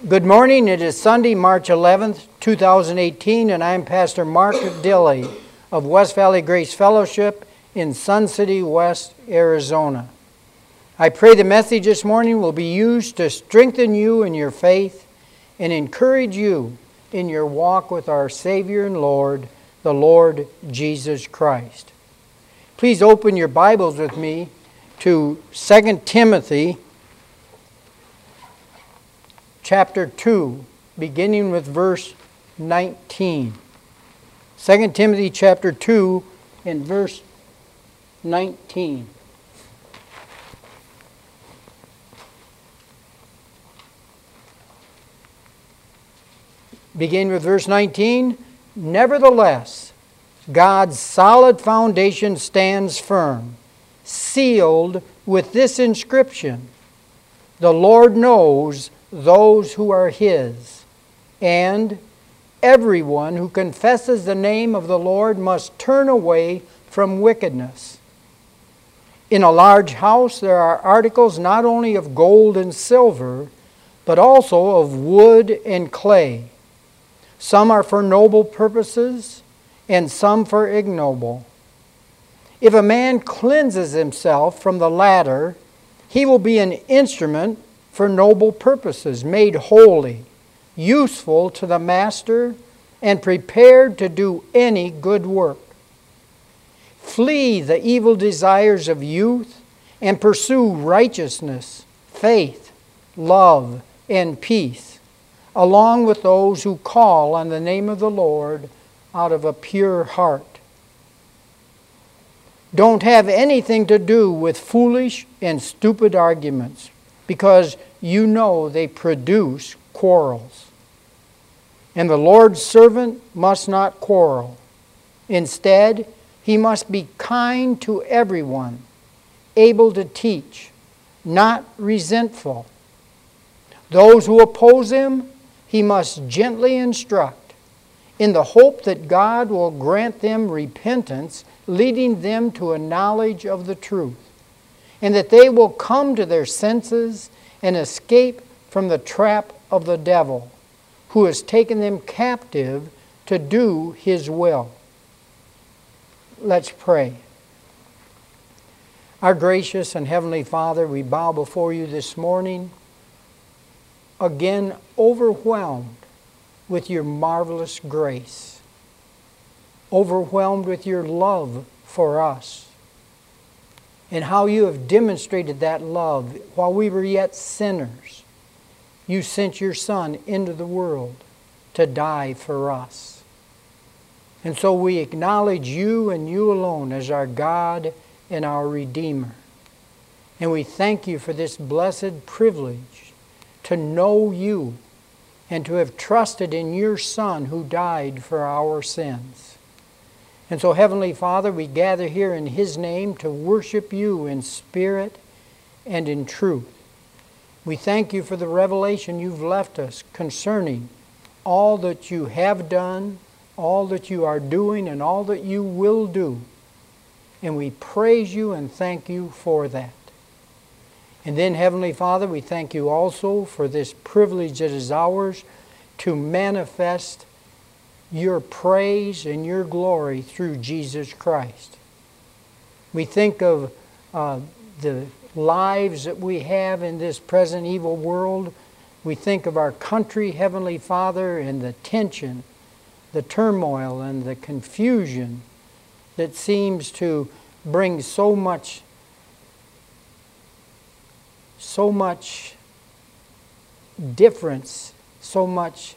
Good morning. It is Sunday, March 11th, 2018, and I'm Pastor Mark Dilley of West Valley Grace Fellowship in Sun City West, Arizona. I pray the message this morning will be used to strengthen you in your faith and encourage you in your walk with our Savior and Lord, the Lord Jesus Christ. Please open your Bibles with me to 2 Timothy chapter 2, beginning with verse 19. 2 Timothy chapter 2 and verse 19. Beginning with verse 19. Nevertheless, God's solid foundation stands firm, sealed with this inscription: the Lord knows those who are His, and everyone who confesses the name of the Lord must turn away from wickedness. In a large house there are articles not only of gold and silver, but also of wood and clay. Some are for noble purposes, and some for ignoble. If a man cleanses himself from the latter, he will be an instrument for noble purposes, made holy, useful to the master, and prepared to do any good work. Flee the evil desires of youth and pursue righteousness, faith, love, and peace, along with those who call on the name of the Lord out of a pure heart. Don't have anything to do with foolish and stupid arguments, because you know they produce quarrels. And the Lord's servant must not quarrel. Instead, he must be kind to everyone, able to teach, not resentful. Those who oppose him, he must gently instruct, in the hope that God will grant them repentance, leading them to a knowledge of the truth, and that they will come to their senses and escape from the trap of the devil, who has taken them captive to do his will. Let's pray. Our gracious and heavenly Father, we bow before you this morning, again overwhelmed with your marvelous grace, overwhelmed with your love for us, and how you have demonstrated that love. While we were yet sinners, you sent your Son into the world to die for us. And so we acknowledge you and you alone as our God and our Redeemer. And we thank you for this blessed privilege to know you and to have trusted in your Son who died for our sins. And so, Heavenly Father, we gather here in His name to worship you in spirit and in truth. We thank you for the revelation you've left us concerning all that you have done, all that you are doing, and all that you will do. And we praise you and thank you for that. And then, Heavenly Father, we thank you also for this privilege that is ours to manifest your praise and your glory through Jesus Christ. We think of the lives that we have in this present evil world. We think of our country, Heavenly Father, and the tension, the turmoil, and the confusion that seems to bring so much difference, so much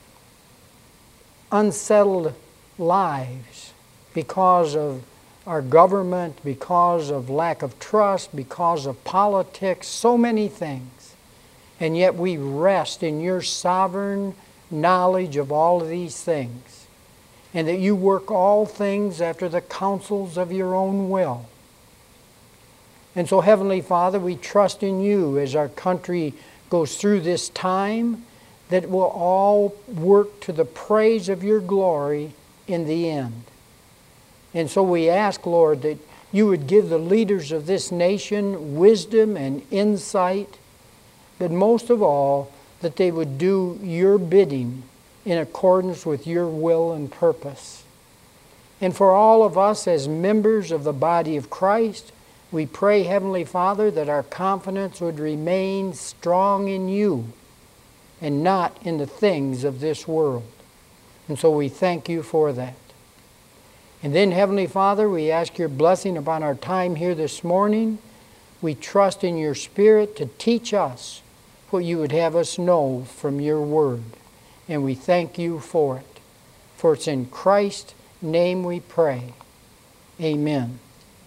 unsettled lives because of our government, because of lack of trust, because of politics, so many things. And yet we rest in your sovereign knowledge of all of these things, and that you work all things after the counsels of your own will. And so, Heavenly Father, we trust in you as our country goes through this time, that will all work to the praise of your glory in the end. And so we ask, Lord, that you would give the leaders of this nation wisdom and insight, but most of all, that they would do your bidding in accordance with your will and purpose. And for all of us as members of the body of Christ, we pray, Heavenly Father, that our confidence would remain strong in you and not in the things of this world. And so we thank you for that. And then, Heavenly Father, we ask your blessing upon our time here this morning. We trust in your Spirit to teach us what you would have us know from your word. And we thank you for it. For it's in Christ's name we pray. Amen.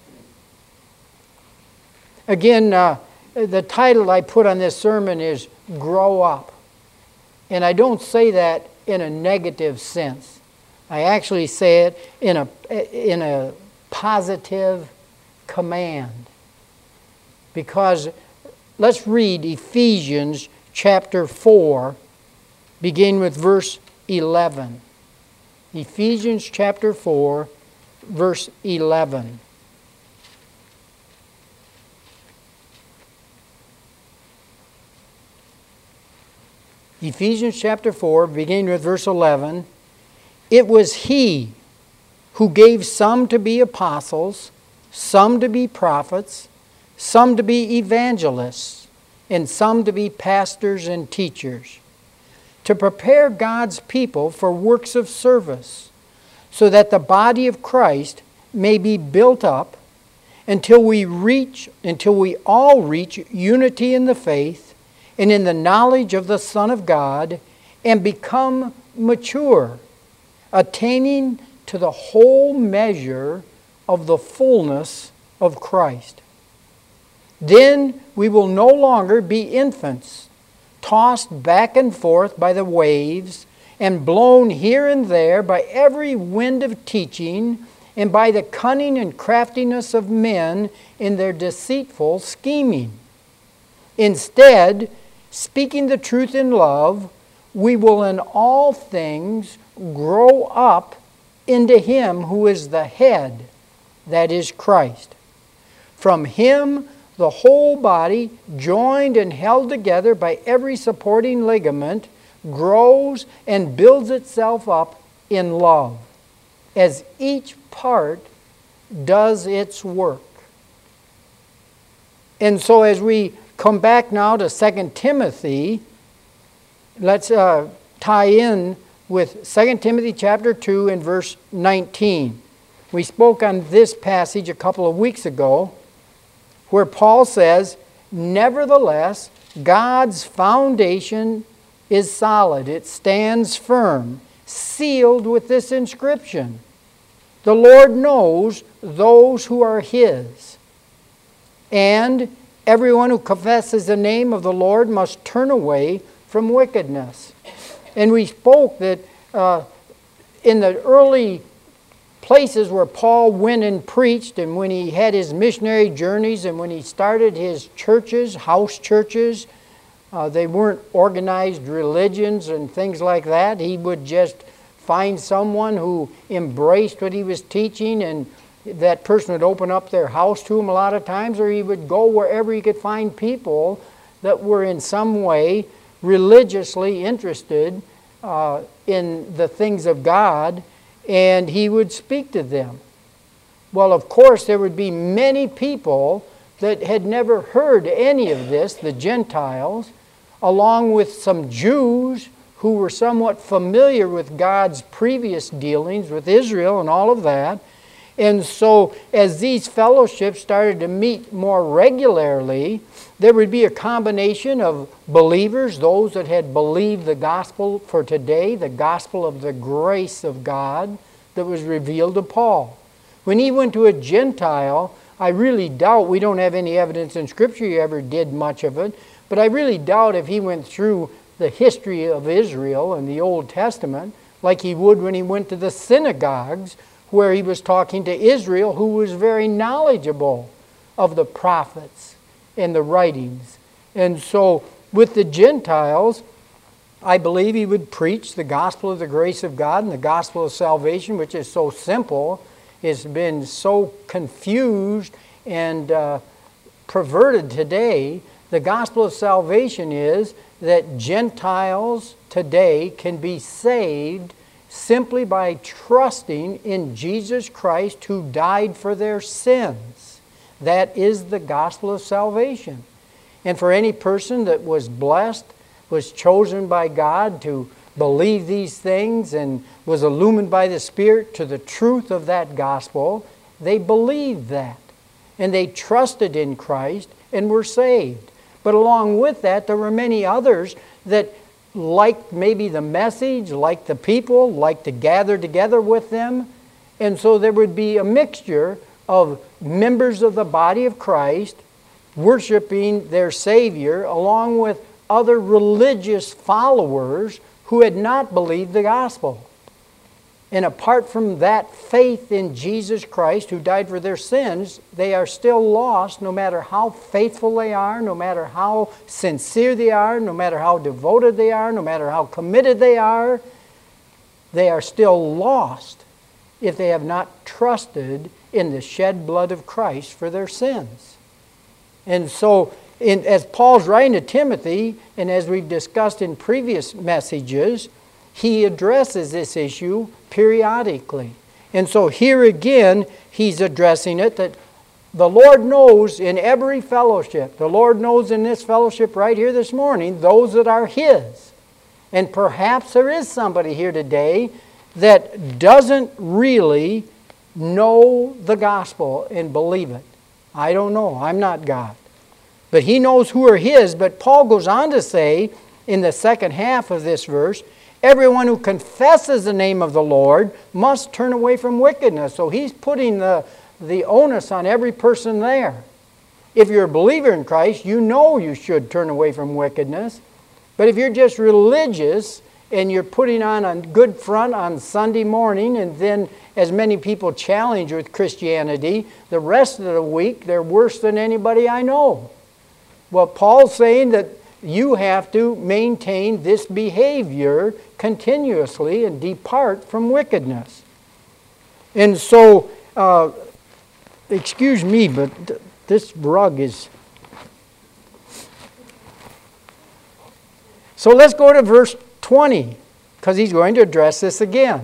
Again, the title I put on this sermon is Grow Up. And I don't say that in a negative sense. I actually say it in a positive command. Because let's read Ephesians chapter 4, begin with verse 11. Ephesians chapter 4, verse 11. Ephesians chapter 4, beginning with verse 11. It was He who gave some to be apostles, some to be prophets, some to be evangelists, and some to be pastors and teachers, to prepare God's people for works of service, so that the body of Christ may be built up until we all reach unity in the faith and in the knowledge of the Son of God, and become mature, attaining to the whole measure of the fullness of Christ. Then we will no longer be infants, tossed back and forth by the waves, and blown here and there by every wind of teaching, and by the cunning and craftiness of men in their deceitful scheming. Instead, speaking the truth in love, we will in all things grow up into Him who is the head, that is Christ. From Him, the whole body, joined and held together by every supporting ligament, grows and builds itself up in love, as each part does its work. And so as we come back now to 2 Timothy, let's tie in with 2 Timothy chapter 2 and verse 19. We spoke on this passage a couple of weeks ago, where Paul says, nevertheless, God's foundation is solid. It stands firm, sealed with this inscription: the Lord knows those who are His. And everyone who confesses the name of the Lord must turn away from wickedness. And we spoke that in the early places where Paul went and preached, and when he had his missionary journeys, and when he started his churches, house churches, they weren't organized religions and things like that. He would just find someone who embraced what he was teaching, and that person would open up their house to him a lot of times, or he would go wherever he could find people that were in some way religiously interested in the things of God, and he would speak to them. Well, of course, there would be many people that had never heard any of this, the Gentiles, along with some Jews who were somewhat familiar with God's previous dealings with Israel and all of that. And so as these fellowships started to meet more regularly, there would be a combination of believers, those that had believed the gospel for today, the gospel of the grace of God that was revealed to Paul. When he went to a Gentile, I really doubt, we don't have any evidence in Scripture he ever did much of it, but I really doubt if he went through the history of Israel and the Old Testament like he would when he went to the synagogues where he was talking to Israel, who was very knowledgeable of the prophets and the writings. And so with the Gentiles, I believe he would preach the gospel of the grace of God and the gospel of salvation, which is so simple. It's been so confused and perverted today The gospel of salvation is that Gentiles today can be saved simply by trusting in Jesus Christ who died for their sins. That is the gospel of salvation. And for any person that was blessed, was chosen by God to believe these things and was illumined by the Spirit to the truth of that gospel, they believed that. And they trusted in Christ and were saved. But along with that, there were many others that liked maybe the message, liked the people, liked to gather together with them. And so there would be a mixture of members of the body of Christ worshiping their Savior along with other religious followers who had not believed the gospel. And apart from that faith in Jesus Christ who died for their sins, they are still lost no matter how faithful they are, no matter how sincere they are, no matter how devoted they are, no matter how committed they are still lost if they have not trusted in the shed blood of Christ for their sins. And so, as Paul's writing to Timothy, and as we've discussed in previous messages, he addresses this issue periodically. And so here again, he's addressing it that the Lord knows in every fellowship, the Lord knows in this fellowship right here this morning, those that are His. And perhaps there is somebody here today that doesn't really know the gospel and believe it. I don't know. I'm not God. But He knows who are His. But Paul goes on to say in the second half of this verse, everyone who confesses the name of the Lord must turn away from wickedness. So he's putting the onus on every person there. If you're a believer in Christ, you know you should turn away from wickedness. But if you're just religious and you're putting on a good front on Sunday morning, and then as many people challenge with Christianity, the rest of the week they're worse than anybody I know. Well, Paul's saying that you have to maintain this behavior continuously and depart from wickedness. And so, excuse me, but this rug is... So let's go to verse 20, because he's going to address this again.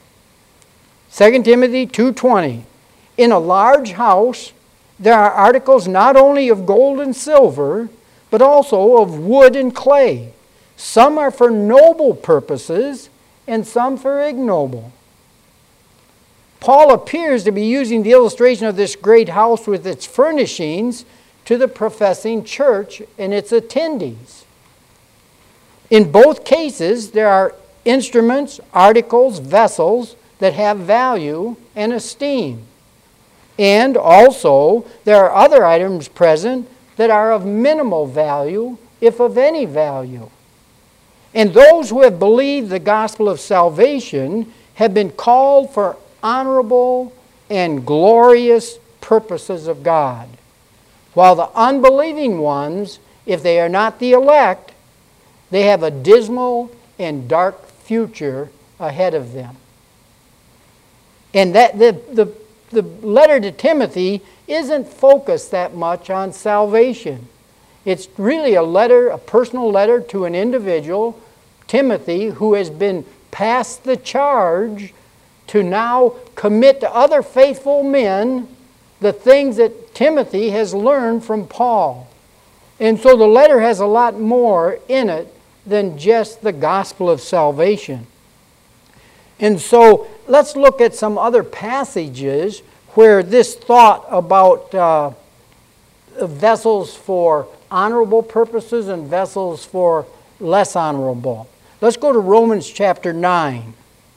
2 Timothy 2:20. In a large house there are articles not only of gold and silver, but also of wood and clay. Some are for noble purposes, and some for ignoble. Paul appears to be using the illustration of this great house with its furnishings to the professing church and its attendees. In both cases, there are instruments, articles, vessels that have value and esteem. And also, there are other items present that are of minimal value, if of any value. And those who have believed the gospel of salvation have been called for honorable and glorious purposes of God. While the unbelieving ones, if they are not the elect, they have a dismal and dark future ahead of them. And that the letter to Timothy isn't focused that much on salvation. It's really a personal letter to an individual, Timothy, who has been passed the charge to now commit to other faithful men the things that Timothy has learned from Paul. And so the letter has a lot more in it than just the gospel of salvation. And so let's look at some other passages where this thought about vessels for honorable purposes and vessels for less honorable. Let's go to Romans chapter 9.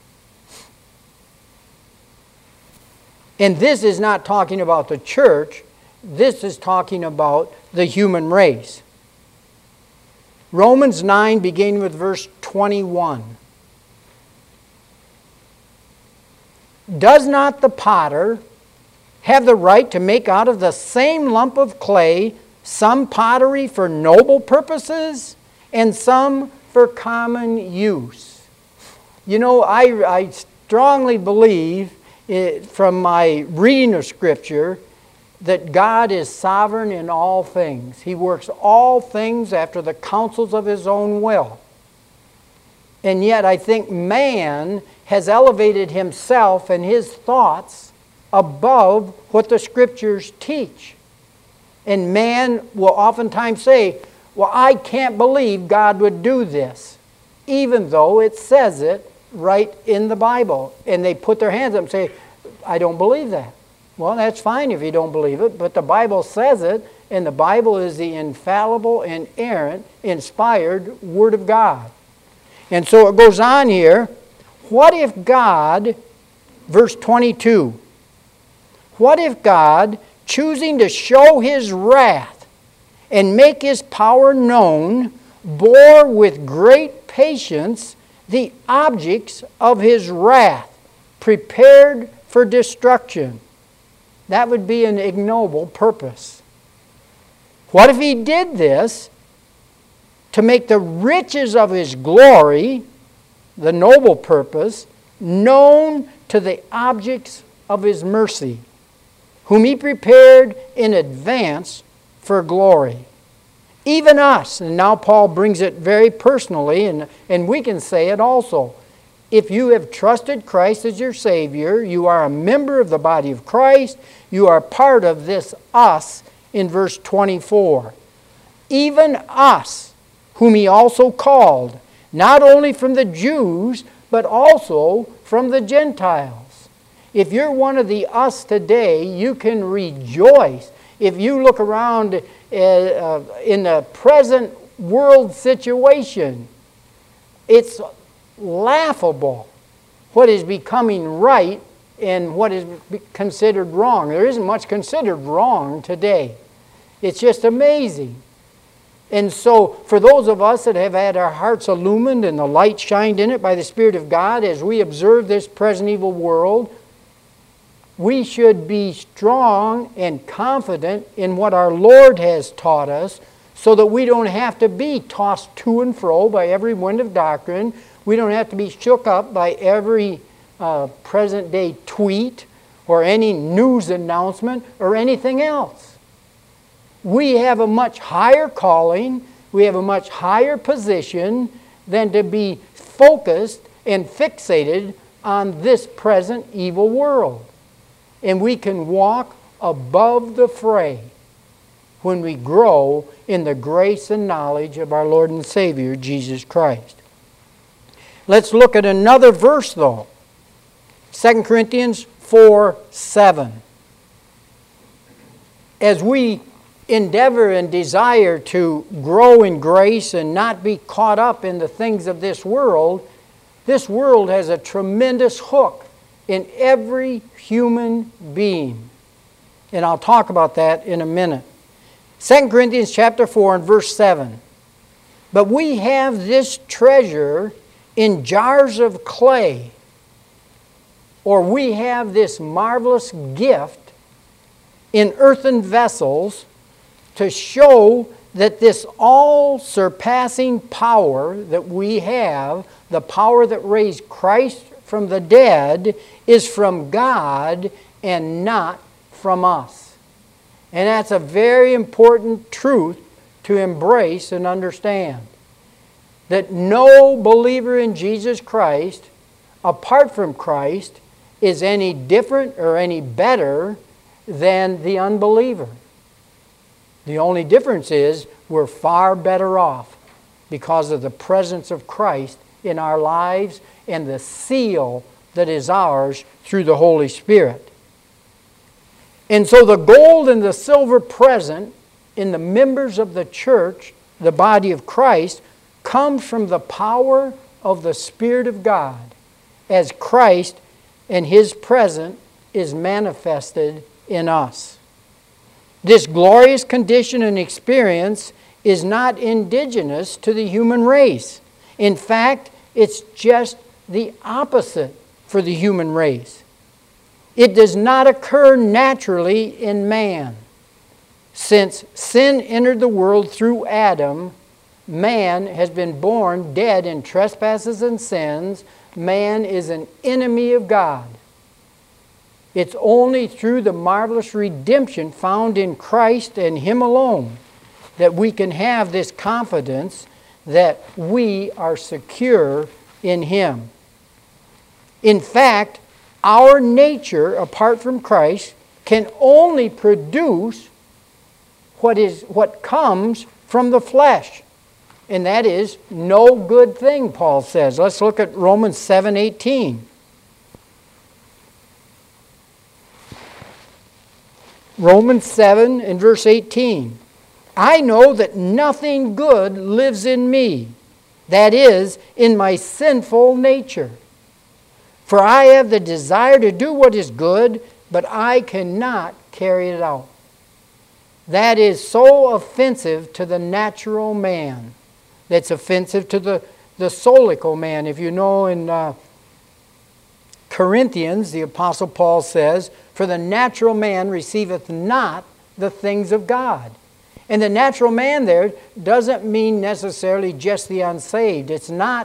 And this is not talking about the church. This is talking about the human race. Romans 9, beginning with verse 21. Does not the potter have the right to make out of the same lump of clay some pottery for noble purposes and some for common use? You know, I strongly believe from my reading of Scripture that God is sovereign in all things. He works all things after the counsels of His own will. And yet I think man has elevated himself and his thoughts above what the Scriptures teach. And man will oftentimes say, well, I can't believe God would do this, even though it says it right in the Bible. And they put their hands up and say, I don't believe that. Well, that's fine if you don't believe it, but the Bible says it, and the Bible is the infallible, inerrant, inspired Word of God. And so it goes on here, what if God, verse 22, what if God, choosing to show His wrath and make His power known, bore with great patience the objects of His wrath, prepared for destruction? That would be an ignoble purpose. What if He did this to make the riches of His glory, the noble purpose, known to the objects of His mercy, whom He prepared in advance for glory? Even us, and now Paul brings it very personally, and we can say it also. If you have trusted Christ as your Savior, you are a member of the body of Christ, you are part of this us in verse 24. Even us, whom He also called, not only from the Jews, but also from the Gentiles. If you're one of the us today, you can rejoice. If you look around in the present world situation, it's laughable what is becoming right and what is considered wrong. There isn't much considered wrong today. It's just amazing. And so for those of us that have had our hearts illumined and the light shined in it by the Spirit of God as we observe this present evil world, we should be strong and confident in what our Lord has taught us so that we don't have to be tossed to and fro by every wind of doctrine. We don't have to be shook up by every present day tweet or any news announcement or anything else. We have a much higher calling, we have a much higher position than to be focused and fixated on this present evil world. And we can walk above the fray when we grow in the grace and knowledge of our Lord and Savior, Jesus Christ. Let's look at another verse, though. 2 Corinthians 4:7. As we endeavor and desire to grow in grace and not be caught up in the things of this world has a tremendous hook in every human being. And I'll talk about that in a minute. 2 Corinthians chapter 4 and verse 7. But we have this treasure in jars of clay, or we have this marvelous gift in earthen vessels to show that this all-surpassing power that we have, the power that raised Christ from the dead, is from God and not from us. And that's a very important truth to embrace and understand. That no believer in Jesus Christ, apart from Christ, is any different or any better than the unbeliever. The only difference is we're far better off because of the presence of Christ in our lives and the seal that is ours through the Holy Spirit. And so the gold and the silver present in the members of the church, the body of Christ, comes from the power of the Spirit of God as Christ and His presence is manifested in us. This glorious condition and experience is not indigenous to the human race. In fact, it's just the opposite for the human race. It does not occur naturally in man. Since sin entered the world through Adam, man has been born dead in trespasses and sins. Man is an enemy of God. It's only through the marvelous redemption found in Christ and Him alone that we can have this confidence that we are secure in Him. In fact, our nature, apart from Christ, can only produce what comes from the flesh. And that is no good thing, Paul says. Let's look at Romans 7:18. Romans 7 and verse 18. I know that nothing good lives in me, that is, in my sinful nature. For I have the desire to do what is good, but I cannot carry it out. That is so offensive to the natural man. That's offensive to the solical man. If you know in Corinthians, the Apostle Paul says, for the natural man receiveth not the things of God. And the natural man there doesn't mean necessarily just the unsaved. It's not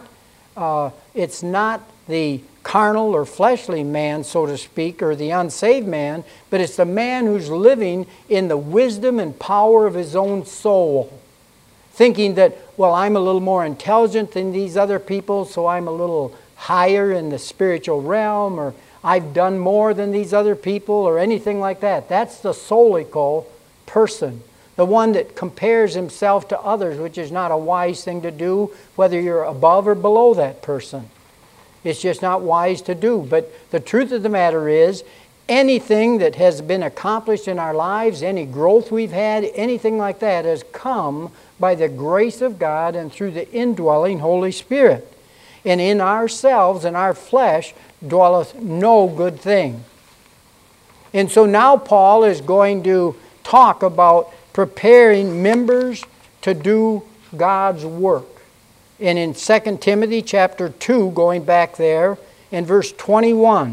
the carnal or fleshly man, so to speak, or the unsaved man, but it's the man who's living in the wisdom and power of his own soul. Thinking that, well, I'm a little more intelligent than these other people, so I'm a little higher in the spiritual realm, or I've done more than these other people, or anything like that. That's the solical person. The one that compares himself to others, which is not a wise thing to do, whether you're above or below that person. It's just not wise to do. But the truth of the matter is, anything that has been accomplished in our lives, any growth we've had, anything like that has come by the grace of God and through the indwelling Holy Spirit. And in ourselves, in our flesh, dwelleth no good thing. And so now Paul is going to talk about preparing members to do God's work. And in 2 Timothy chapter 2, going back there, in verse 21,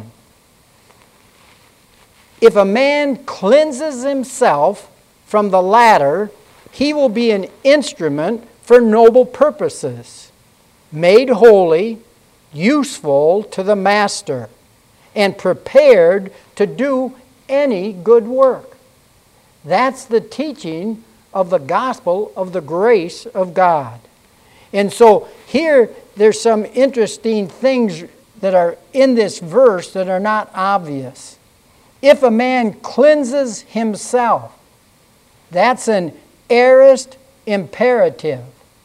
if a man cleanses himself from the latter, he will be an instrument for noble purposes, made holy, useful to the master, and prepared to do any good work. That's the teaching of the gospel of the grace of God. And so here there's some interesting things that are in this verse that are not obvious. If a man cleanses himself, that's an aorist imperative.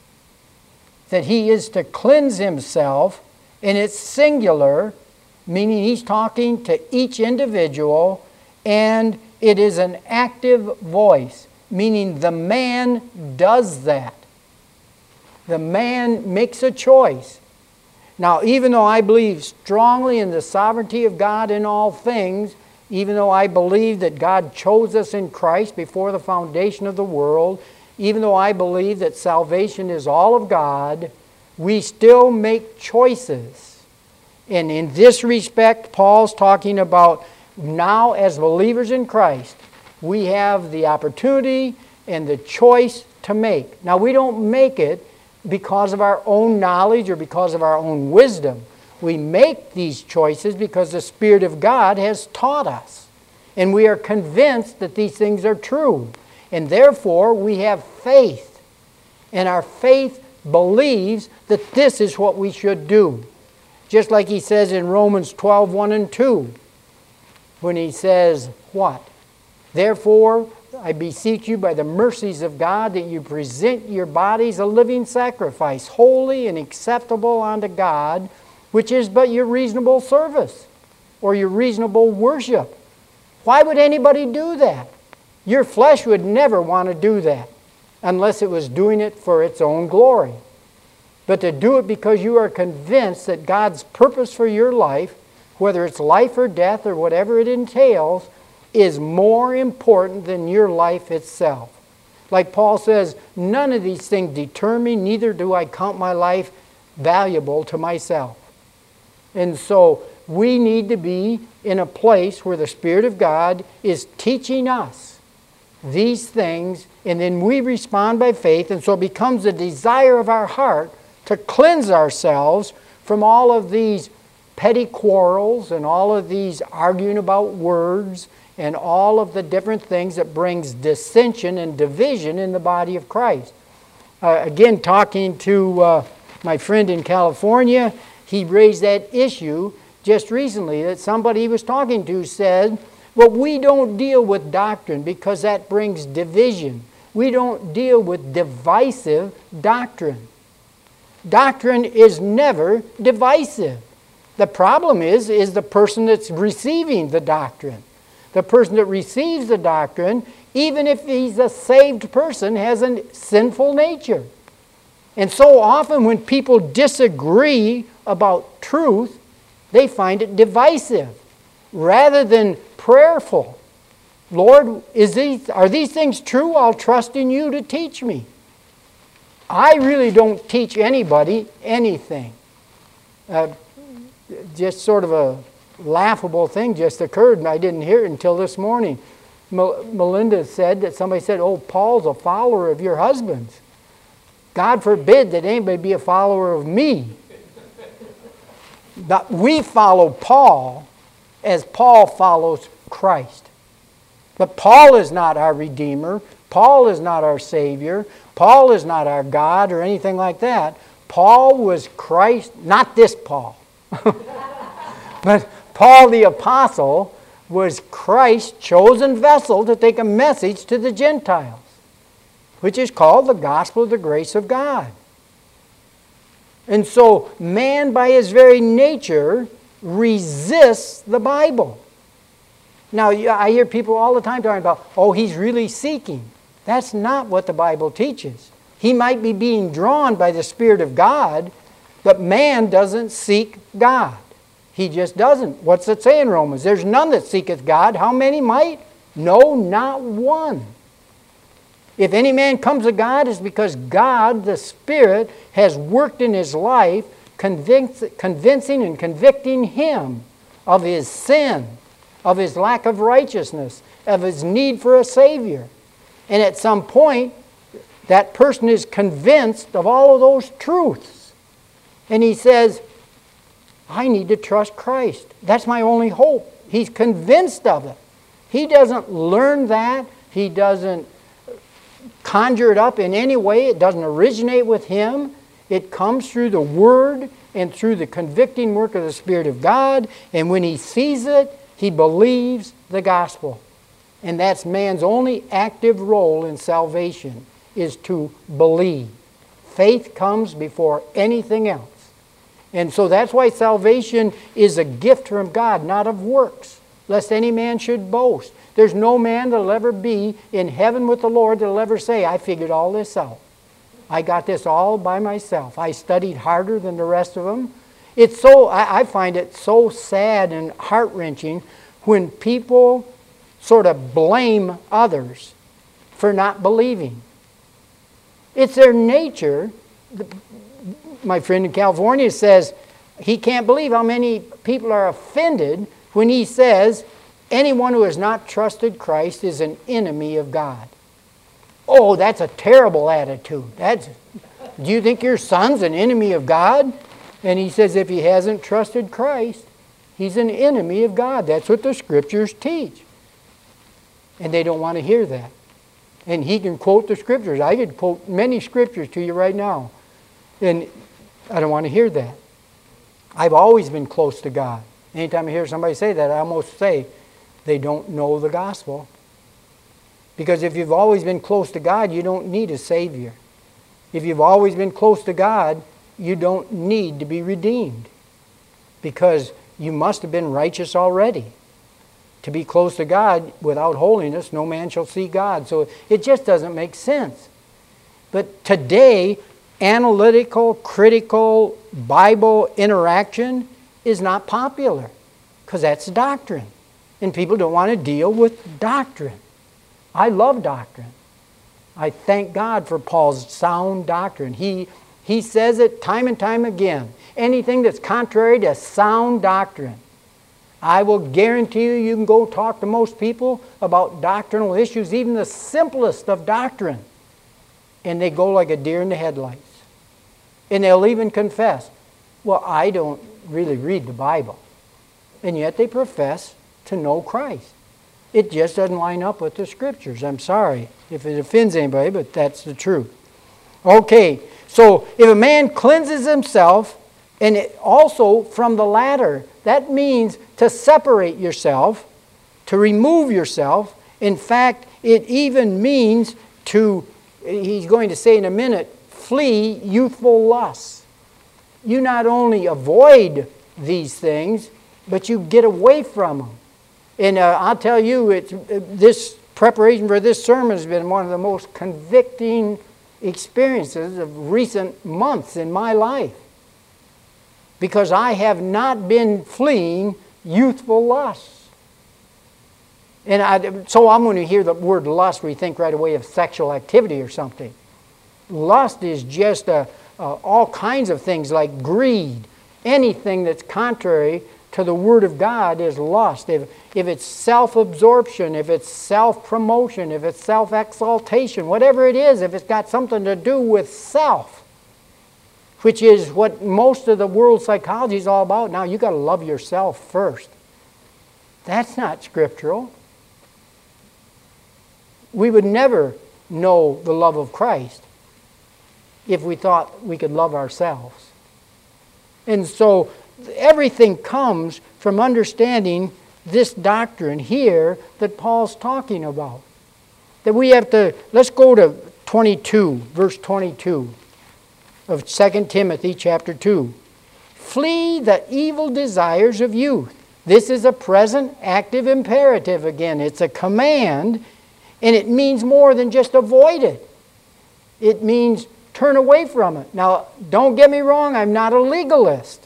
That he is to cleanse himself, and it's singular, meaning he's talking to each individual, and it is an active voice, meaning the man does that. The man makes a choice. Now, even though I believe strongly in the sovereignty of God in all things, even though I believe that God chose us in Christ before the foundation of the world, even though I believe that salvation is all of God, we still make choices. And in this respect, Paul's talking about now as believers in Christ, we have the opportunity and the choice to make. Now, we don't make it because of our own knowledge or because of our own wisdom. We make these choices because the Spirit of God has taught us. And we are convinced that these things are true. And therefore, we have faith. And our faith believes that this is what we should do. Just like he says in Romans 12, 1 and 2. When he says, what? Therefore, I beseech you by the mercies of God that you present your bodies a living sacrifice, holy and acceptable unto God, which is but your reasonable service or your reasonable worship. Why would anybody do that? Your flesh would never want to do that unless it was doing it for its own glory. But to do it because you are convinced that God's purpose for your life, whether it's life or death or whatever it entails, is more important than your life itself. Like Paul says, none of these things deter me, neither do I count my life valuable to myself. And so we need to be in a place where the Spirit of God is teaching us these things, and then we respond by faith, and so it becomes a desire of our heart to cleanse ourselves from all of these petty quarrels and all of these arguing about words and all of the different things that brings dissension and division in the body of Christ. Again, talking to my friend in California, he raised that issue just recently, that somebody he was talking to said, well, we don't deal with doctrine because that brings division. We don't deal with divisive doctrine. Doctrine is never divisive. The problem is the person that's receiving the doctrine. The person that receives the doctrine, even if he's a saved person, has a sinful nature. And so often when people disagree about truth, they find it divisive rather than prayerful. Lord, are these things true? I'll trust in you to teach me. I really don't teach anybody anything. Just sort of a laughable thing just occurred, and I didn't hear it until this morning. Melinda said that somebody said, oh, Paul's a follower of your husband's. God forbid that anybody be a follower of me. But we follow Paul as Paul follows Christ. But Paul is not our Redeemer. Paul is not our Savior. Paul is not our God or anything like that. Paul was Christ, not this Paul. But Paul the Apostle was Christ's chosen vessel to take a message to the Gentiles, which is called the gospel of the grace of God. And so man by his very nature resists the Bible. Now I hear people all the time talking about, oh, he's really seeking. That's not what the Bible teaches. He might be being drawn by the Spirit of God, but man doesn't seek God. He just doesn't. What's it say in Romans? There's none that seeketh God. How many might? No, not one. If any man comes to God, it's because God, the Spirit, has worked in his life, convincing and convicting him of his sin, of his lack of righteousness, of his need for a Savior. And at some point, that person is convinced of all of those truths. And he says, I need to trust Christ. That's my only hope. He's convinced of it. He doesn't learn that. He doesn't conjure it up in any way. It doesn't originate with him. It comes through the Word and through the convicting work of the Spirit of God. And when he sees it, he believes the gospel. And that's man's only active role in salvation, is to believe. Faith comes before anything else. And so that's why salvation is a gift from God, not of works, lest any man should boast. There's no man that will ever be in heaven with the Lord that will ever say, I figured all this out. I got this all by myself. I studied harder than the rest of them. It's so, I find it so sad and heart-wrenching when people sort of blame others for not believing. It's their nature. My friend in California says he can't believe how many people are offended when he says anyone who has not trusted Christ is an enemy of God. Oh, that's a terrible attitude. Do you think your son's an enemy of God? And he says if he hasn't trusted Christ, he's an enemy of God. That's what the Scriptures teach. And they don't want to hear that. And he can quote the Scriptures. I could quote many Scriptures to you right now. And I don't want to hear that. I've always been close to God. Anytime I hear somebody say that, I almost say they don't know the gospel. Because if you've always been close to God, you don't need a Savior. If you've always been close to God, you don't need to be redeemed. Because you must have been righteous already. To be close to God without holiness, no man shall see God. So it just doesn't make sense. But today, analytical, critical Bible interaction is not popular because that's doctrine. And people don't want to deal with doctrine. I love doctrine. I thank God for Paul's sound doctrine. He says it time and time again. Anything that's contrary to sound doctrine. I will guarantee you, you can go talk to most people about doctrinal issues, even the simplest of doctrine. And they go like a deer in the headlights. And they'll even confess, well, I don't really read the Bible. And yet they profess to know Christ. It just doesn't line up with the Scriptures. I'm sorry if it offends anybody, but that's the truth. Okay, so if a man cleanses himself, and also from the latter, that means to separate yourself, to remove yourself. In fact, it even means to, he's going to say in a minute, flee youthful lusts. You not only avoid these things, but you get away from them. And I'll tell you, this preparation for this sermon has been one of the most convicting experiences of recent months in my life. Because I have not been fleeing youthful lusts. And so I'm going to hear the word lust, we think right away of sexual activity or something. Lust is just all kinds of things like greed. Anything that's contrary to the Word of God is lust. If it's self-absorption, if it's self-promotion, if it's self-exaltation, whatever it is, if it's got something to do with self, which is what most of the world psychology is all about. Now, you've got to love yourself first. That's not scriptural. We would never know the love of Christ if we thought we could love ourselves. And so everything comes from understanding this doctrine here that Paul's talking about. That we have to, let's go to 22, verse 22 of 2 Timothy chapter 2. Flee the evil desires of youth. This is a present active imperative again. It's a command, and it means more than just avoid it. It means turn away from it. Now, don't get me wrong, I'm not a legalist.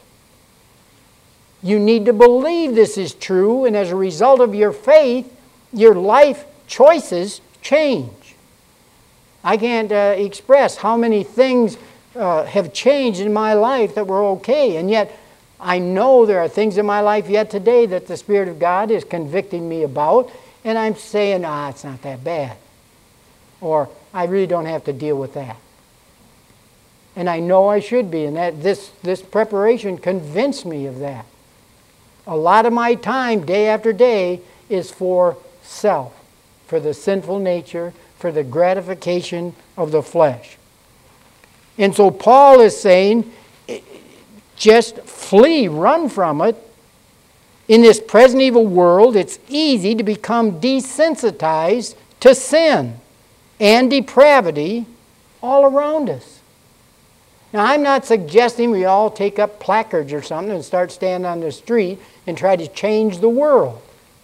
You need to believe this is true, and as a result of your faith, your life choices change. I can't express how many things have changed in my life that were okay, and yet I know there are things in my life yet today that the Spirit of God is convicting me about, and I'm saying, it's not that bad. Or, I really don't have to deal with that. And I know I should be, and that this preparation convinced me of that. A lot of my time, day after day, is for self, for the sinful nature, for the gratification of the flesh. And so Paul is saying, just flee, run from it. In this present evil world, it's easy to become desensitized to sin and depravity all around us. Now, I'm not suggesting we all take up placards or something and start standing on the street and try to change the world.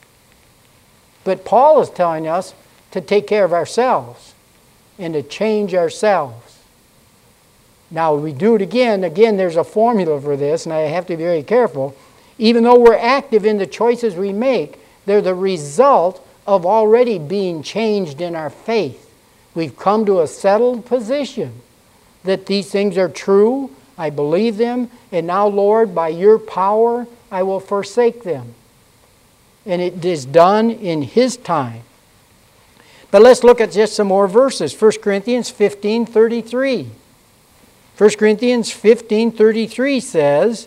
But Paul is telling us to take care of ourselves and to change ourselves. Now, we do it again. Again, there's a formula for this, and I have to be very careful. Even though we're active in the choices we make, they're the result of already being changed in our faith. We've come to a settled position that these things are true. I believe them. And now, Lord, by your power, I will forsake them. And it is done in His time. But let's look at just some more verses. 1 Corinthians 15:33. 1 Corinthians 15:33 says,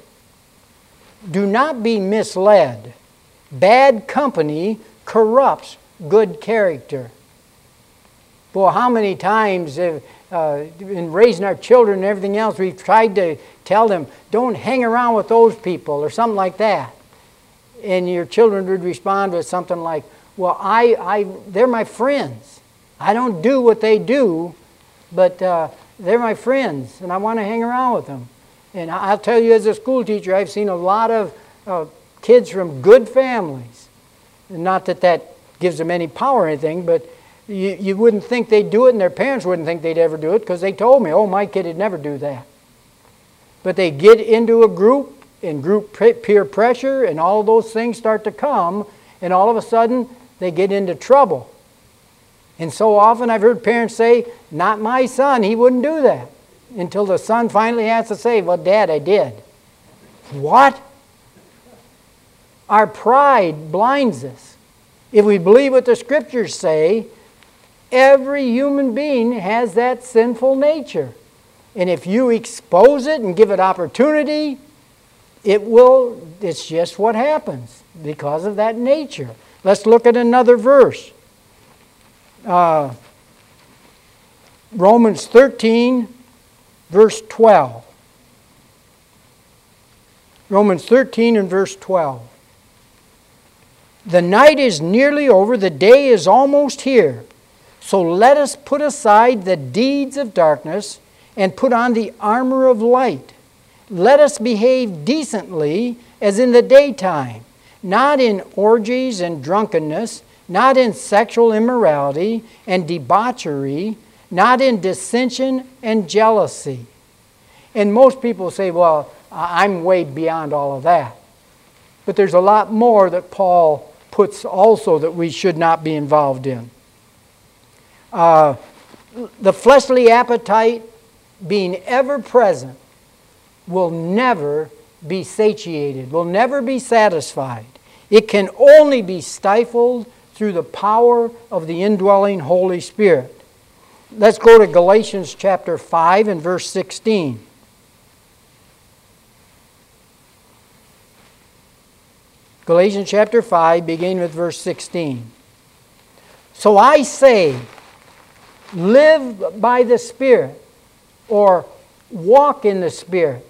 do not be misled. Bad company corrupts good character. Boy, how many times in raising our children and everything else, we've tried to tell them, don't hang around with those people or something like that. And your children would respond with something like, well, they're my friends. I don't do what they do, but they're my friends, and I want to hang around with them. And I'll tell you, as a school teacher, I've seen a lot of kids from good families. Not that that gives them any power or anything, but you wouldn't think they'd do it, and their parents wouldn't think they'd ever do it, because they told me, my kid would never do that. But they get into a group, and group peer pressure, and all of those things start to come, and all of a sudden, they get into trouble. And so often I've heard parents say, not my son, he wouldn't do that. Until the son finally has to say, well, Dad, I did. What? Our pride blinds us. If we believe what the Scriptures say, every human being has that sinful nature. And if you expose it and give it opportunity, It's just what happens because of that nature. Let's look at another verse. Romans 13, verse 12. Romans 13 and verse 12. The night is nearly over, the day is almost here. So let us put aside the deeds of darkness and put on the armor of light. Let us behave decently as in the daytime, not in orgies and drunkenness, not in sexual immorality and debauchery, not in dissension and jealousy. And most people say, well, I'm way beyond all of that. But there's a lot more that Paul puts also that we should not be involved in. The fleshly appetite being ever present will never be satiated, will never be satisfied. It can only be stifled through the power of the indwelling Holy Spirit. Let's go to Galatians chapter 5 and verse 16. Galatians chapter 5, beginning with verse 16. So I say, live by the Spirit, or walk in the Spirit.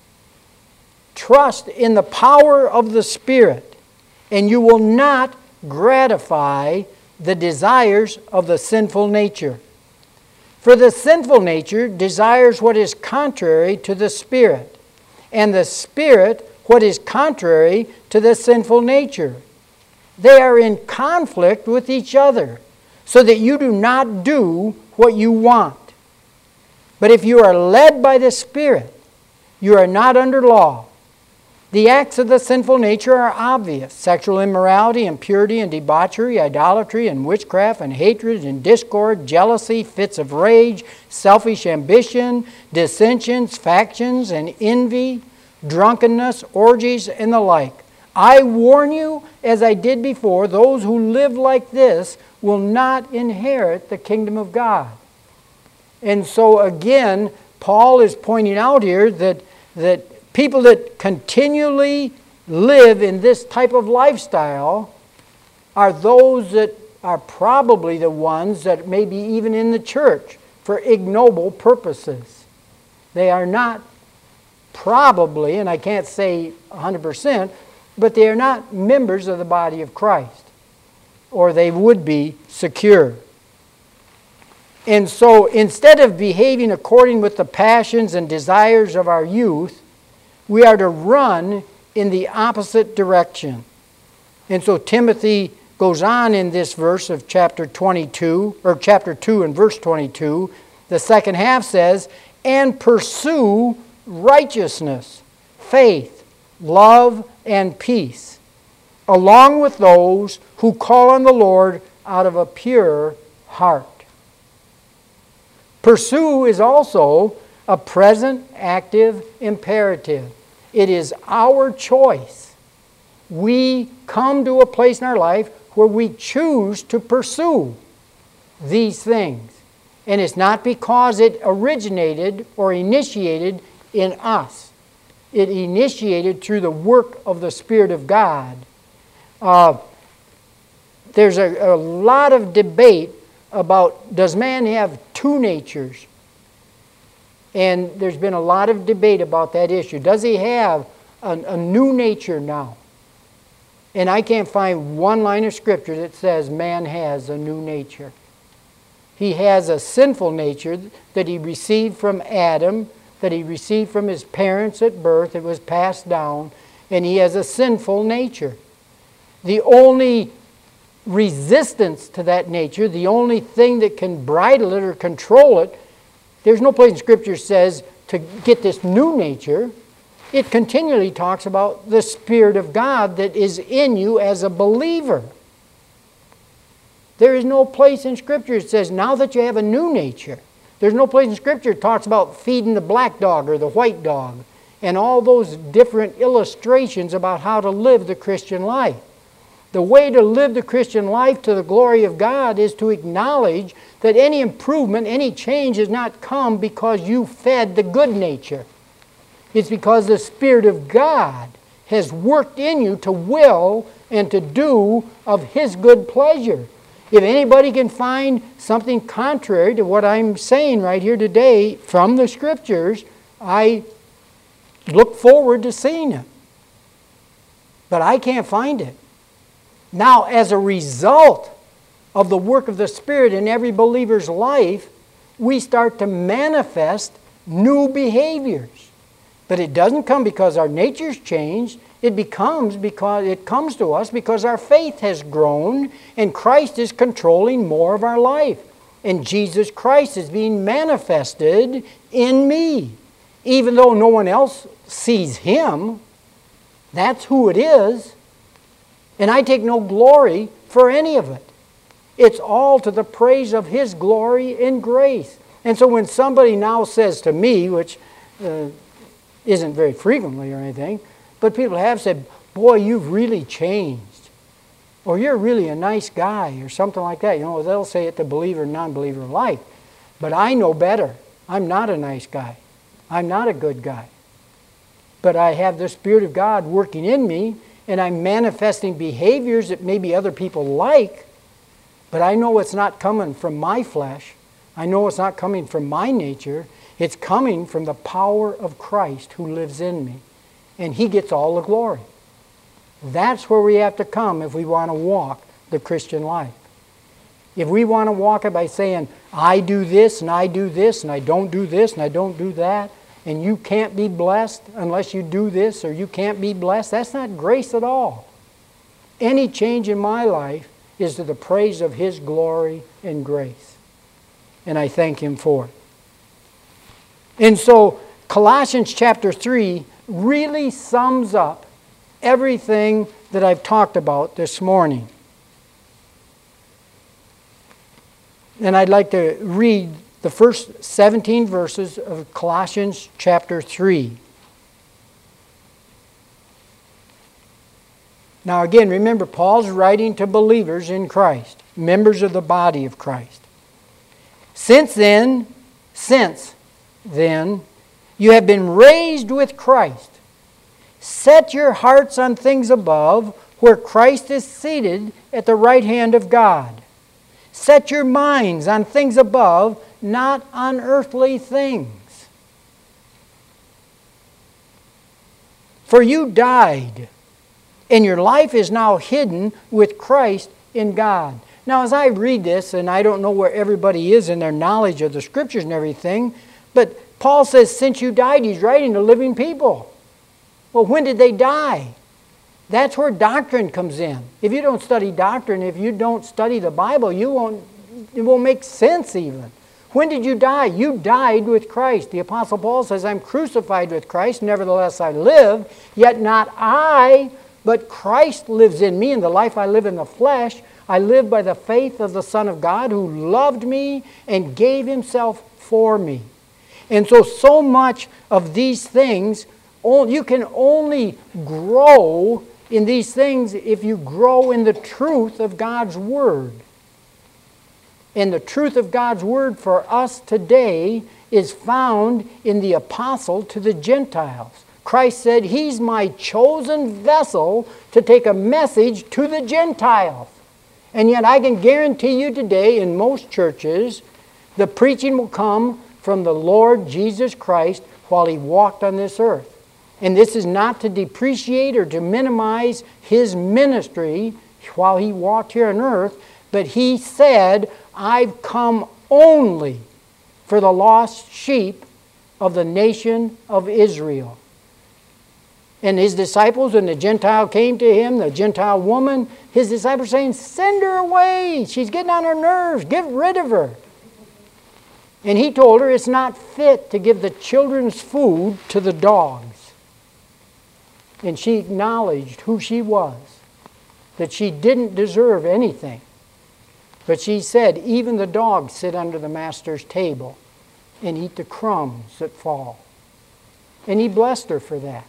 Trust in the power of the Spirit, and you will not gratify the desires of the sinful nature. For the sinful nature desires what is contrary to the Spirit, and the Spirit what is contrary to the sinful nature. They are in conflict with each other, so that you do not do what you want. But if you are led by the Spirit, you are not under law. The acts of the sinful nature are obvious: sexual immorality, impurity and debauchery, idolatry and witchcraft and hatred and discord, jealousy, fits of rage, selfish ambition, dissensions, factions and envy, drunkenness, orgies, and the like. I warn you, as I did before, those who live like this will not inherit the kingdom of God. And so again, Paul is pointing out here that people that continually live in this type of lifestyle are those that are probably the ones that may be even in the church for ignoble purposes. They are not probably, and I can't say 100%, but they are not members of the body of Christ, or they would be secure. And so instead of behaving according with the passions and desires of our youth, we are to run in the opposite direction. And so Timothy goes on in this verse of chapter 22, or chapter 2 and verse 22. The second half says, and pursue righteousness, faith, love, and peace, along with those who call on the Lord out of a pure heart. Pursue is also a present active imperative. It is our choice. We come to a place in our life where we choose to pursue these things. And it's not because it originated or initiated in us. It initiated through the work of the Spirit of God. There's a lot of debate about, does man have two natures? And there's been a lot of debate about that issue. Does he have a new nature now? And I can't find one line of Scripture that says man has a new nature. He has a sinful nature that he received from Adam, that he received from his parents at birth. It was passed down, and he has a sinful nature. The only resistance to that nature, the only thing that can bridle it or control it, there's no place in Scripture says to get this new nature. It continually talks about the Spirit of God that is in you as a believer. There is no place in Scripture that says now that you have a new nature. There's no place in Scripture that talks about feeding the black dog or the white dog and all those different illustrations about how to live the Christian life. The way to live the Christian life to the glory of God is to acknowledge that any improvement, any change has not come because you fed the good nature. It's because the Spirit of God has worked in you to will and to do of His good pleasure. If anybody can find something contrary to what I'm saying right here today from the Scriptures, I look forward to seeing it. But I can't find it. Now, as a result of the work of the Spirit in every believer's life, we start to manifest new behaviors. But it doesn't come because our nature's changed. It comes to us because our faith has grown and Christ is controlling more of our life. And Jesus Christ is being manifested in me. Even though no one else sees Him, that's who it is. And I take no glory for any of it. It's all to the praise of His glory and grace. And so when somebody now says to me, which isn't very frequently or anything, but people have said, boy, you've really changed. Or you're really a nice guy or something like that. You know, they'll say it to believer and non-believer alike. But I know better. I'm not a nice guy. I'm not a good guy. But I have the Spirit of God working in me, and I'm manifesting behaviors that maybe other people like, but I know it's not coming from my flesh. I know it's not coming from my nature. It's coming from the power of Christ who lives in me. And He gets all the glory. That's where we have to come if we want to walk the Christian life. If we want to walk it by saying, I do this and I do this and I don't do this and I don't do that, and you can't be blessed unless you do this, or you can't be blessed, that's not grace at all. Any change in my life is to the praise of His glory and grace. And I thank Him for it. And so Colossians chapter 3 really sums up everything that I've talked about this morning. And I'd like to read the first 17 verses of Colossians chapter 3. Now again, remember, Paul's writing to believers in Christ, members of the body of Christ. Since then, you have been raised with Christ. Set your hearts on things above, where Christ is seated at the right hand of God. Set your minds on things above, not on earthly things. For you died, and your life is now hidden with Christ in God. Now, as I read this, and I don't know where everybody is in their knowledge of the Scriptures and everything, but Paul says, since you died, he's writing to living people. Well, when did they die? That's where doctrine comes in. If you don't study doctrine, if you don't study the Bible, it won't make sense even. When did you die? You died with Christ. The Apostle Paul says, I'm crucified with Christ, nevertheless I live, yet not I, but Christ lives in me. In the life I live in the flesh, I live by the faith of the Son of God who loved me and gave Himself for me. And so much of these things, you can only grow in these things if you grow in the truth of God's Word. And the truth of God's Word for us today is found in the apostle to the Gentiles. Christ said, He's my chosen vessel to take a message to the Gentiles. And yet I can guarantee you today in most churches, the preaching will come from the Lord Jesus Christ while He walked on this earth. And this is not to depreciate or to minimize His ministry while He walked here on earth, but He said, I've come only for the lost sheep of the nation of Israel. And His disciples, when the Gentile came to Him, the Gentile woman, His disciples saying, send her away. She's getting on her nerves. Get rid of her. And He told her it's not fit to give the children's food to the dogs. And she acknowledged who she was, that she didn't deserve anything. But she said, even the dogs sit under the Master's table and eat the crumbs that fall. And He blessed her for that.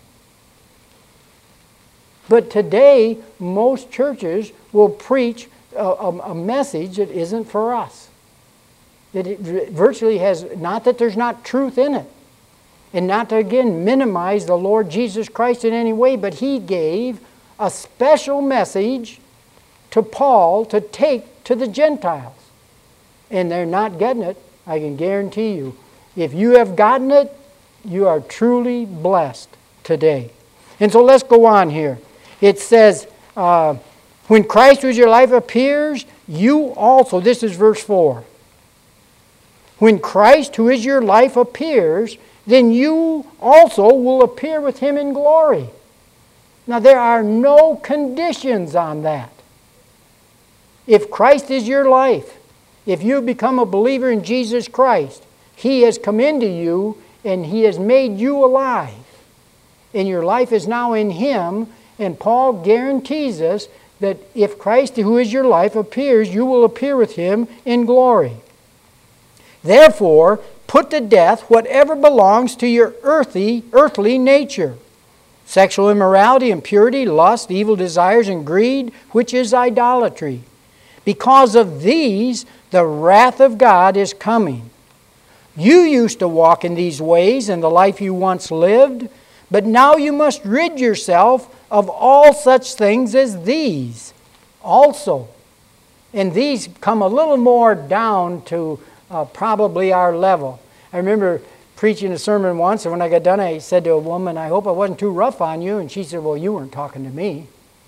But today, most churches will preach a message that isn't for us. That it virtually has, not that there's not truth in it. And not to, again, minimize the Lord Jesus Christ in any way, but he gave a special message to Paul to take to the Gentiles. And they're not getting it, I can guarantee you. If you have gotten it, you are truly blessed today. And so let's go on here. It says, when Christ who is your life appears, you also, this is verse 4. When Christ who is your life appears, then you also will appear with him in glory. Now there are no conditions on that. If Christ is your life, if you become a believer in Jesus Christ, he has come into you and he has made you alive. And your life is now in him. And Paul guarantees us that if Christ, who is your life, appears, you will appear with him in glory. Therefore, put to death whatever belongs to your earthly nature. Sexual immorality, impurity, lust, evil desires, and greed, which is idolatry. Because of these, the wrath of God is coming. You used to walk in these ways in the life you once lived, but now you must rid yourself of all such things as these also. And these come a little more down to probably our level. I remember preaching a sermon once, and when I got done, I said to a woman, I hope I wasn't too rough on you. And she said, well, you weren't talking to me.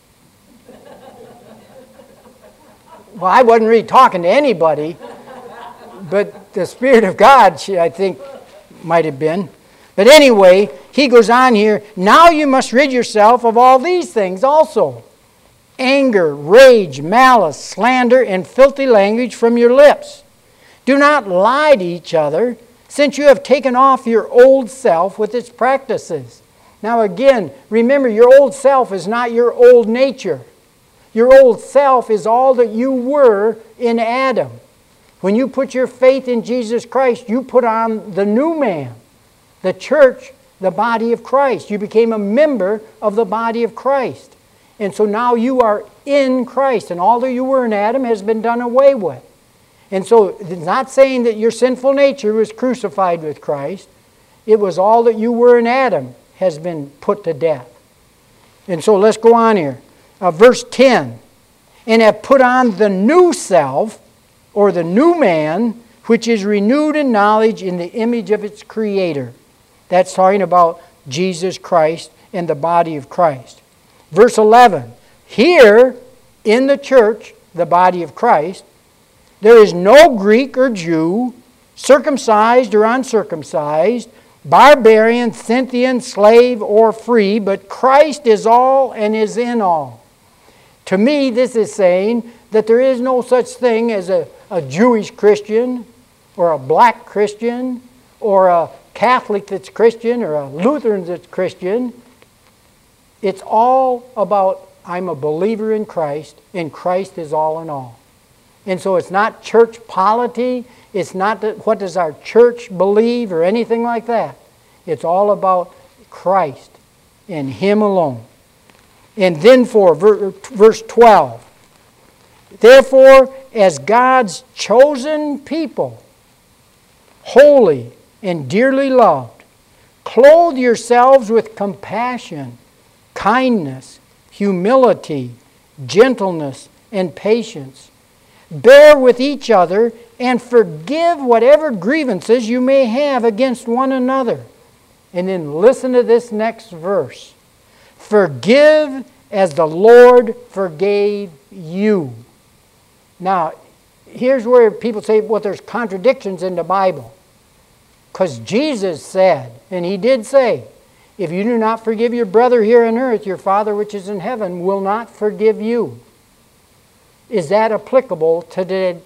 Well, I wasn't really talking to anybody, but the Spirit of God, I think, might have been. But anyway, he goes on here, now you must rid yourself of all these things also. Anger, rage, malice, slander, and filthy language from your lips. Do not lie to each other, since you have taken off your old self with its practices. Now again, remember, your old self is not your old nature. Your old self is all that you were in Adam. When you put your faith in Jesus Christ, you put on the new man. The church, the body of Christ. You became a member of the body of Christ. And so now you are in Christ. And all that you were in Adam has been done away with. And so it's not saying that your sinful nature was crucified with Christ. It was all that you were in Adam has been put to death. And so let's go on here. Verse 10. And have put on the new self, or the new man, which is renewed in knowledge in the image of its Creator. That's talking about Jesus Christ and the body of Christ. Verse 11. Here, in the church, the body of Christ, there is no Greek or Jew, circumcised or uncircumcised, barbarian, Scythian, slave or free, but Christ is all and is in all. To me, this is saying that there is no such thing as a Jewish Christian, or a black Christian, or a Catholic that's Christian, or a Lutheran that's Christian. It's all about, I'm a believer in Christ, and Christ is all in all. And so it's not church polity, it's not what does our church believe or anything like that. It's all about Christ and Him alone. And then for verse 12. Therefore, as God's chosen people, holy and dearly loved, clothe yourselves with compassion, kindness, humility, gentleness, and patience. Bear with each other and forgive whatever grievances you may have against one another. And then listen to this next verse. Forgive as the Lord forgave you. Now, here's where people say, well, there's contradictions in the Bible. Because Jesus said, and He did say, if you do not forgive your brother here on earth, your Father which is in heaven will not forgive you. Is that applicable to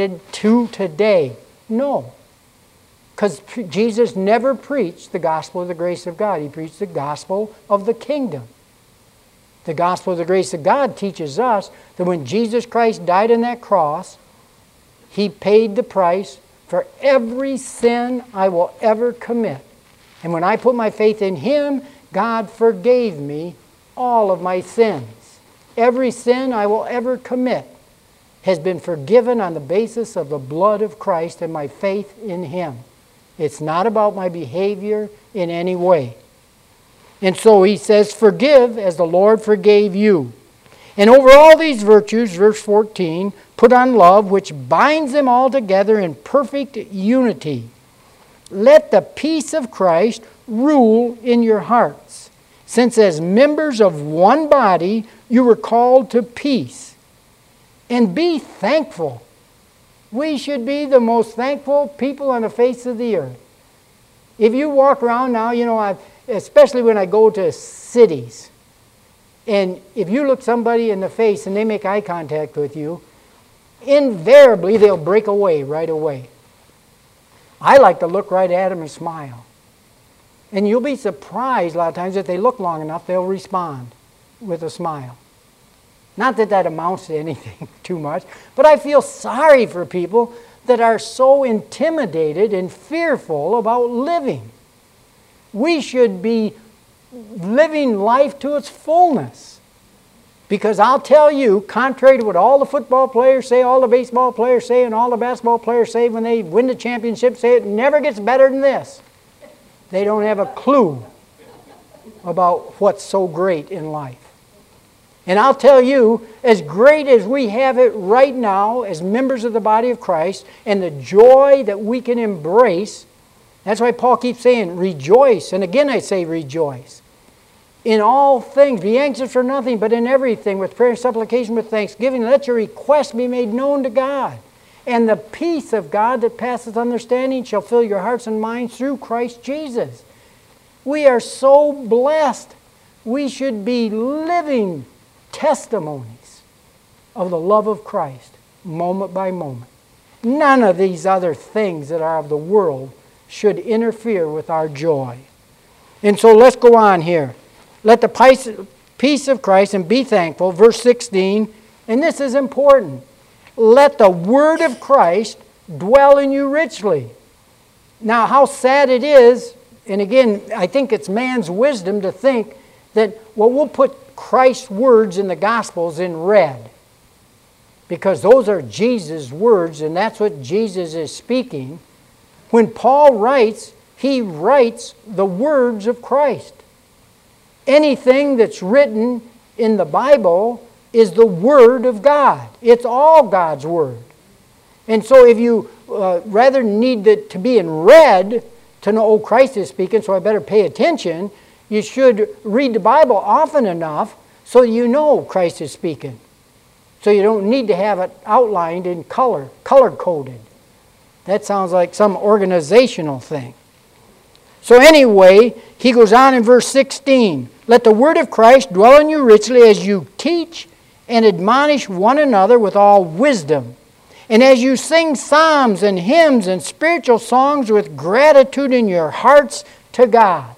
today? No. Because Jesus never preached the gospel of the grace of God. He preached the gospel of the kingdom. The gospel of the grace of God teaches us that when Jesus Christ died on that cross, He paid the price for every sin I will ever commit. And when I put my faith in Him, God forgave me all of my sins. Every sin I will ever commit has been forgiven on the basis of the blood of Christ and my faith in Him. It's not about my behavior in any way. And so he says, forgive as the Lord forgave you. And over all these virtues, verse 14, put on love, which binds them all together in perfect unity. Let the peace of Christ rule in your hearts, since as members of one body you were called to peace. And be thankful. We should be the most thankful people on the face of the earth. If you walk around now, especially when I go to cities, and if you look somebody in the face and they make eye contact with you, invariably they'll break away right away. I like to look right at them and smile. And you'll be surprised a lot of times if they look long enough, they'll respond with a smile. Not that that amounts to anything too much, but I feel sorry for people that are so intimidated and fearful about living. We should be living life to its fullness. Because I'll tell you, contrary to what all the football players say, all the baseball players say, and all the basketball players say when they win the championship, say it never gets better than this. They don't have a clue about what's so great in life. And I'll tell you, as great as we have it right now as members of the body of Christ, and the joy that we can embrace, that's why Paul keeps saying, rejoice. And again I say rejoice. In all things, be anxious for nothing, but in everything, with prayer and supplication, with thanksgiving, let your requests be made known to God. And the peace of God that passeth understanding shall fill your hearts and minds through Christ Jesus. We are so blessed. We should be living testimonies of the love of Christ, moment by moment. None of these other things that are of the world should interfere with our joy. And so let's go on here. Let the peace of Christ, and be thankful, verse 16, and this is important. Let the word of Christ dwell in you richly. Now, how sad it is, and again, I think it's man's wisdom to think that, well, we'll put Christ's words in the Gospels in red, because those are Jesus' words, and that's what Jesus is speaking. When Paul writes, he writes the words of Christ. Anything that's written in the Bible is the Word of God. It's all God's Word. And so if you rather need it to be in red to know, oh, Christ is speaking, so I better pay attention, you should read the Bible often enough so you know Christ is speaking. So you don't need to have it outlined in color-coded. That sounds like some organizational thing. So anyway, he goes on in verse 16. Let the word of Christ dwell in you richly as you teach and admonish one another with all wisdom. And as you sing psalms and hymns and spiritual songs with gratitude in your hearts to God.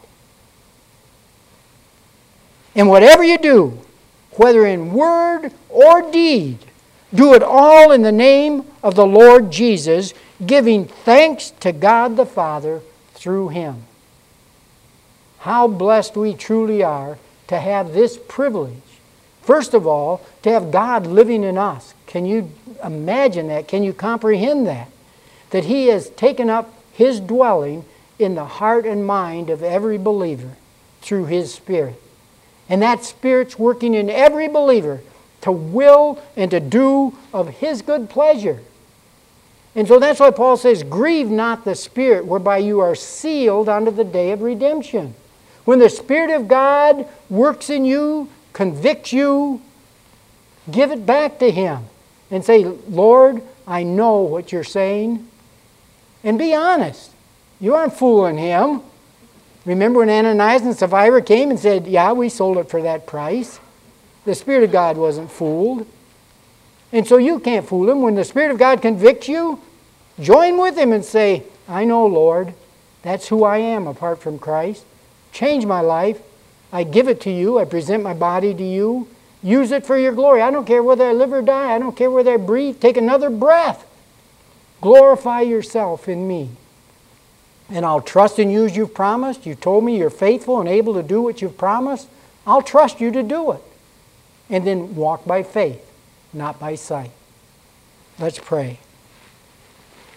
And whatever you do, whether in word or deed, do it all in the name of the Lord Jesus, giving thanks to God the Father through Him. How blessed we truly are to have this privilege. First of all, to have God living in us. Can you imagine that? Can you comprehend that? That He has taken up His dwelling in the heart and mind of every believer through His Spirit. And that Spirit's working in every believer to will and to do of His good pleasure. And so that's why Paul says, grieve not the Spirit whereby you are sealed unto the day of redemption. When the Spirit of God works in you, convicts you, give it back to Him and say, Lord, I know what you're saying. And be honest. You aren't fooling Him. Remember when Ananias and Sapphira came and said, yeah, we sold it for that price. The Spirit of God wasn't fooled. And so you can't fool Him. When the Spirit of God convicts you, join with Him and say, I know, Lord, that's who I am apart from Christ. Change my life. I give it to you. I present my body to you. Use it for your glory. I don't care whether I live or die. I don't care whether I breathe. Take another breath. Glorify yourself in me. And I'll trust in you as you've promised. You told me you're faithful and able to do what you've promised. I'll trust you to do it. And then walk by faith, not by sight. Let's pray.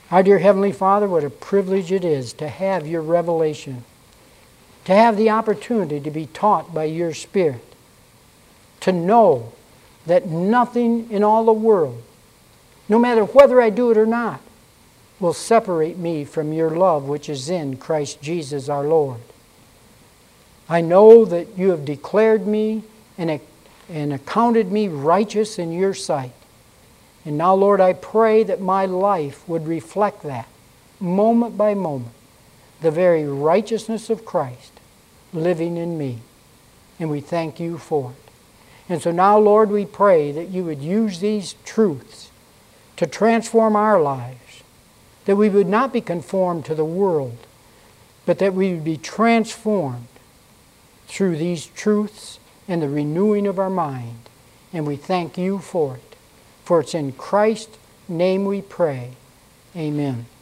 Our dear Heavenly Father, what a privilege it is to have your revelation, to have the opportunity to be taught by your Spirit, to know that nothing in all the world, no matter whether I do it or not, will separate me from your love which is in Christ Jesus our Lord. I know that you have declared me and accounted me righteous in your sight. And now, Lord, I pray that my life would reflect that, moment by moment, the very righteousness of Christ living in me. And we thank you for it. And so now, Lord, we pray that you would use these truths to transform our lives, that we would not be conformed to the world, but that we would be transformed through these truths and the renewing of our mind. And we thank you for it. For it's in Christ's name we pray. Amen.